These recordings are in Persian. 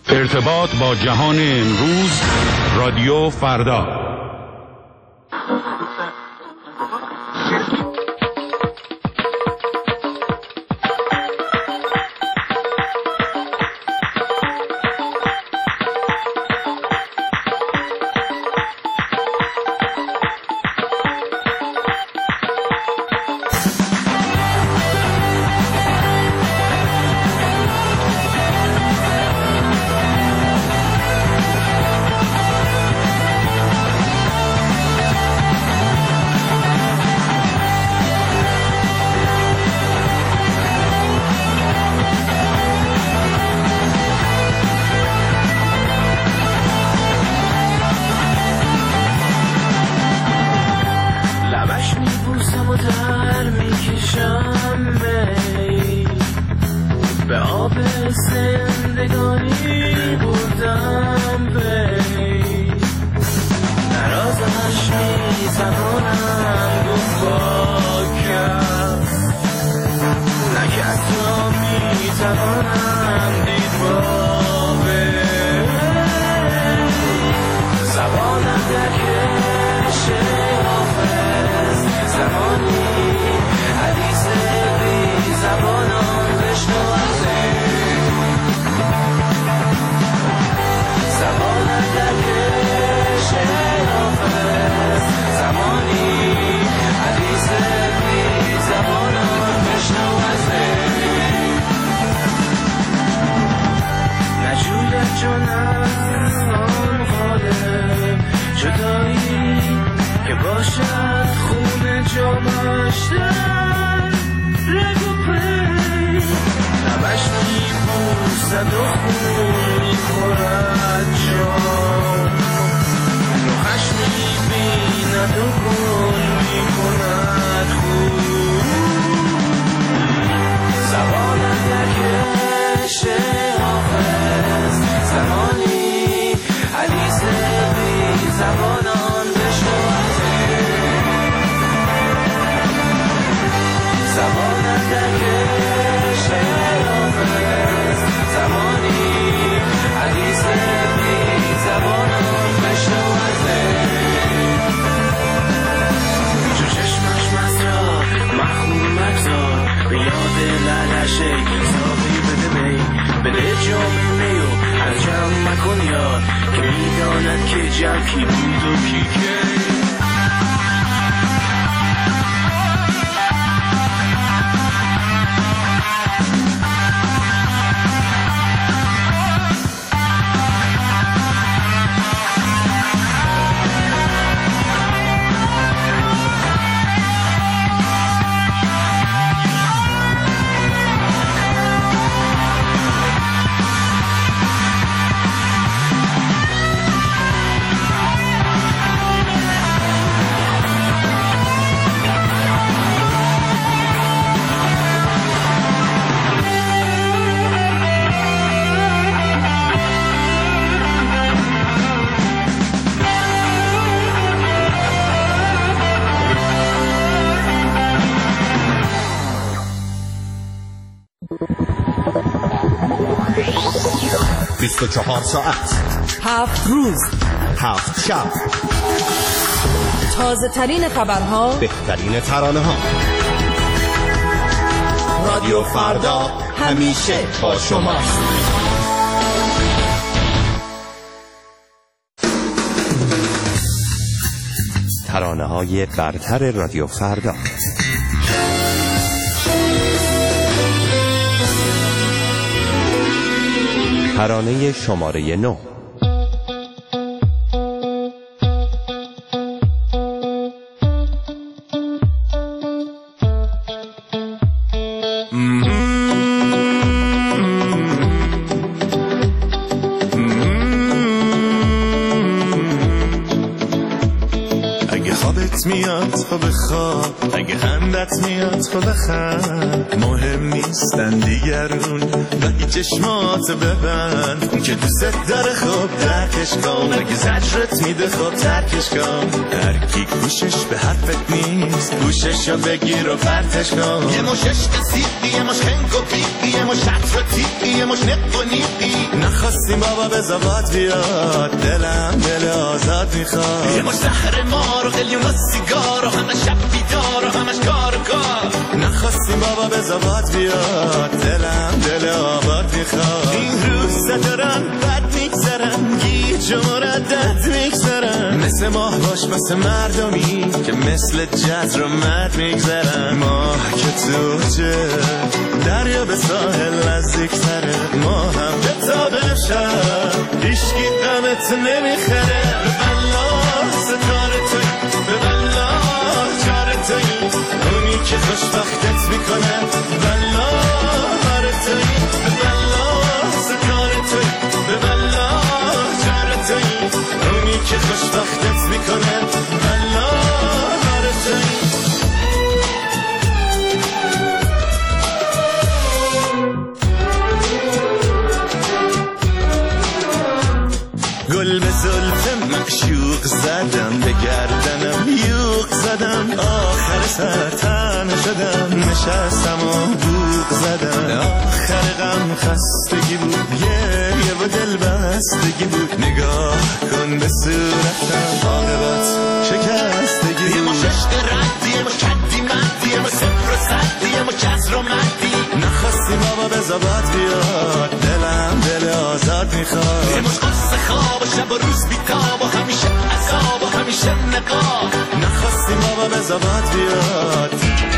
ارتباط با جهان امروز، رادیو فردا. چهار ساعت 7 روز 7 شب، تازه ترین خبرها، بهترین ترانه ها. رادیو فردا همیشه با شماست. ترانه های برتر رادیو فردا. ترانه شماره 9. اگه خوابت خوشت میاد خب بخواب، اگه خندت میاد خب بخند. مهم نیستن دیگرون ولی چشمات ببند، اون که دوست داره خب درکش کن، اگه زجرت میده خب ترکش کن. هر کی گوشش به حرفت نیست گوششو بگیر و پرتش کن. یه مش عشق سیقی، یه مش خنگ و بیقی، یه مش عطر تیقی، یه مش نق و نیقی. نخواستیم بابا به زباد بیاد، دلم دل آزاد میخواد. یه مش زهر مار و قلیون و سیگار و همه شب بیدار و همش کار و کار. نخواستیم بابا به زباد بیاد، دلم دل آباد میخواد. این روزا دارن بد میگذرن، گیج و مردد میگذرن. مثل ماه باش مثل مردمی که مثل جزر و مد میگذرن. ماه که توجه دریا به ساحل نزدیک تره، ما هم به تابه شد هیشکی قمت نمیخره. به بلا ستار توی، به بلا جار توی، اونی که خوشبختت میکنه. بلا هر توی، به بلا ستار توی، به بلا جار توی، اونی که خوشبختت میکنه. بلا هر توی. گل به زلف معشوق زدم، به گردنم یوق زدم، آخر سر تنها شدم، نشستم و بوق زدم. آخر غم خستگی بود، گریه و دل بستگی بود. نگاه کن به صورتم، عاقبت شکستگی. یه مش عشق ردی، یه مش کدی مدی، یه مش صفر و صدی، یه مش جزر و مدی. نخواستیم بابا به زباد بیاد، دلم دل آزاد میخواد. یه مش قصه خواب و شب و روز بیتاب و همیشه عذاب و همیشه نقاب. نخواستیم بابا به زباد بیاد.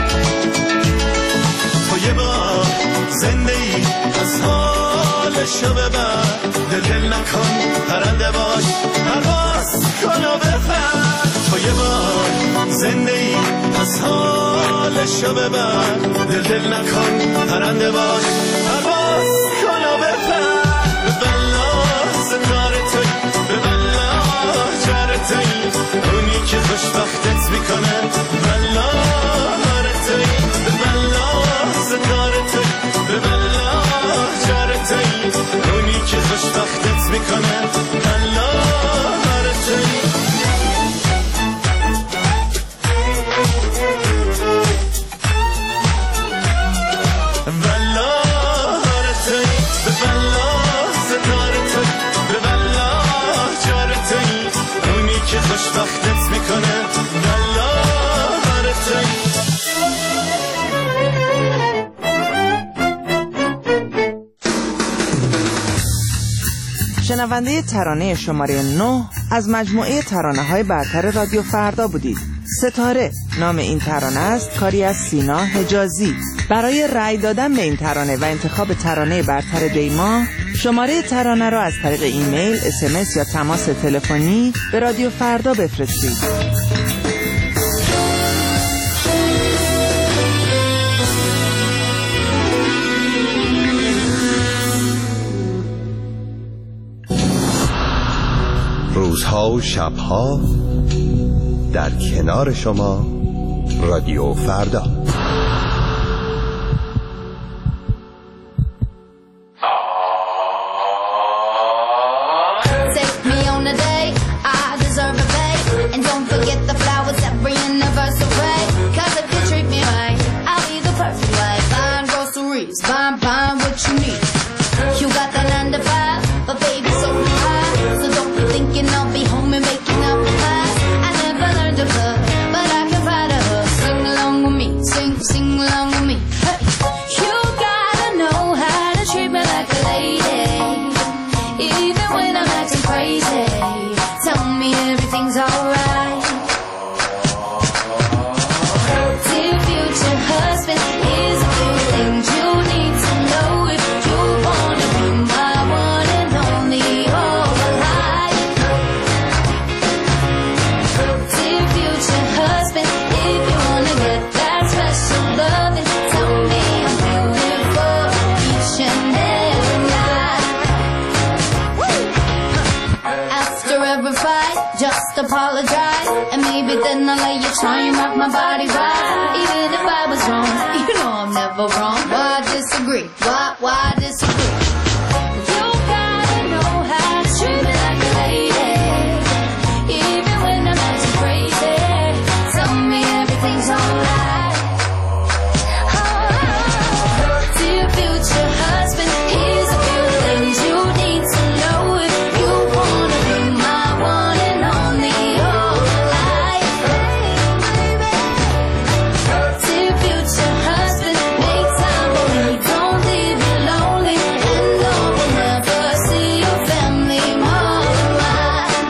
تو یه بار زنده ای از حالشو ببر، دل نکن پرنده باش، پرواز کن و بپر. تو یه بار زنده ای از حالشو ببر، دل نکن پرنده باش، پرواز کن و بپر. به بلا ستار توی، به بلا جار توی، اونی که خوشبختت میکنه. بلا هر توی، به بلا ستار توی، به بلا جار توی، اونی که خوشبختت میکنه. بلا هر توی. که خوشبختت میکنه. بلا هر توی. شنونده ترانه شماره 9 از مجموعه ترانه‌های برتر رادیو فردا بودید. ستاره نام این ترانه است، کاری از سینا حجازی. برای رأی دادن به این ترانه و انتخاب ترانه برتر دیما، شماره ترانه را از طریق ایمیل، SMS یا تماس تلفنی به رادیو فردا بفرستید. روزها و شبها در کنار شما، رادیو فردا. just apologize, and maybe then I'll let you try and rock my body right. Even if I was wrong, you know I'm never wrong. Why disagree? Why disagree? You gotta know how to treat me like a lady, even when I'm acting crazy. Tell me everything's alright. Dear future husband, here's a few things you need to know if you wanna be my one and only all life. Dear future husband, make time for me, don't leave me lonely, and no one ever see your family more than mine.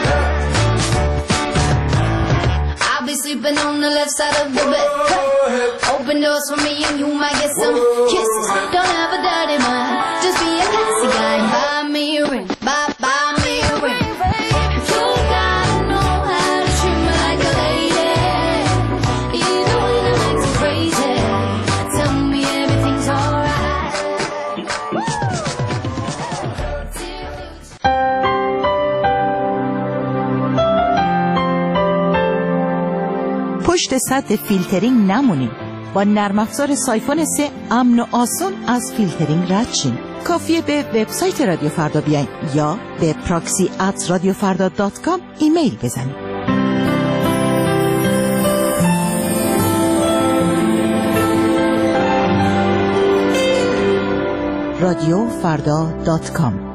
I'll be sleeping on the left side of the bed. Open doors for me and you might get some kisses. Don't have a dirty mind, just be a classy guy. Buy me a ring, buy me a ring. You gotta know how to treat me like a lady, even when I'm acting crazy. Tell me everything's alright. پشت سد فیلترینگ نمونیم. با نرم افزار سایفون 3 امن و آسون از فیلترینگ رد شیم. کافیه به وبسایت رادیو فردا بیاین یا به proxy@radiofarda.com ایمیل بزنید. radiofarda.com.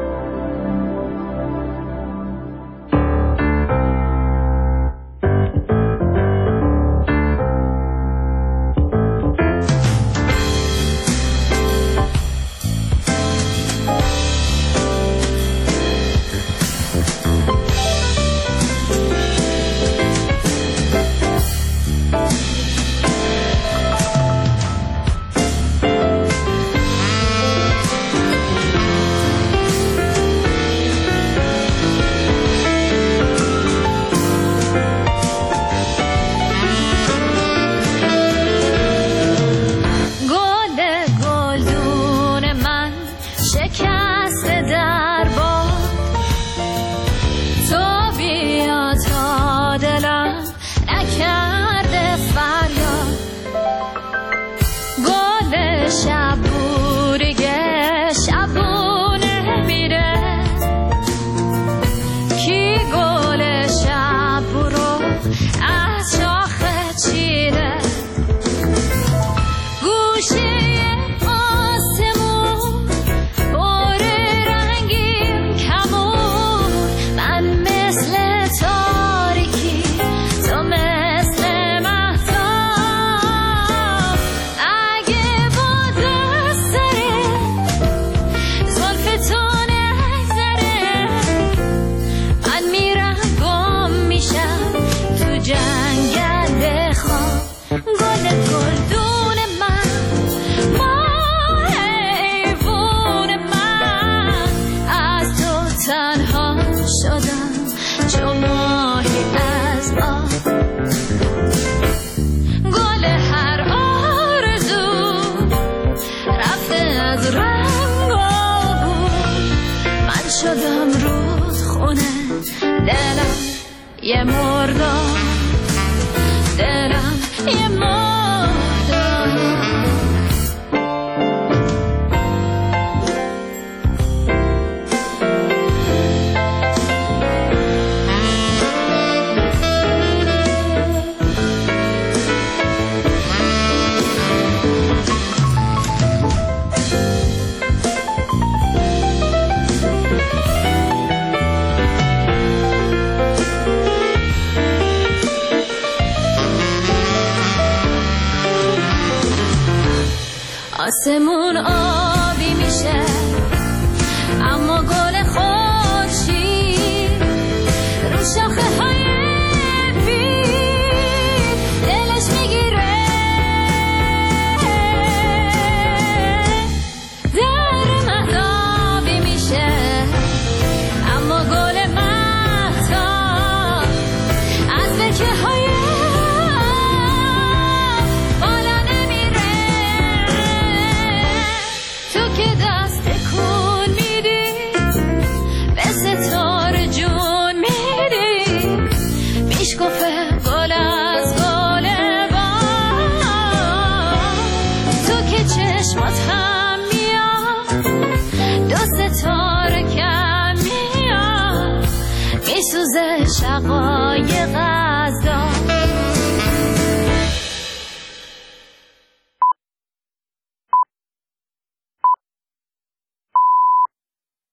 یه مردم دلم یه مردم. آسمون آبی میشه اما گل خورشید رو شاخه های بید دلش میگیره. در مهتابی میشه اما گل مهتاب از برکه های بالا نمیره. ستاره کم میاد میسوزه شقایق غذا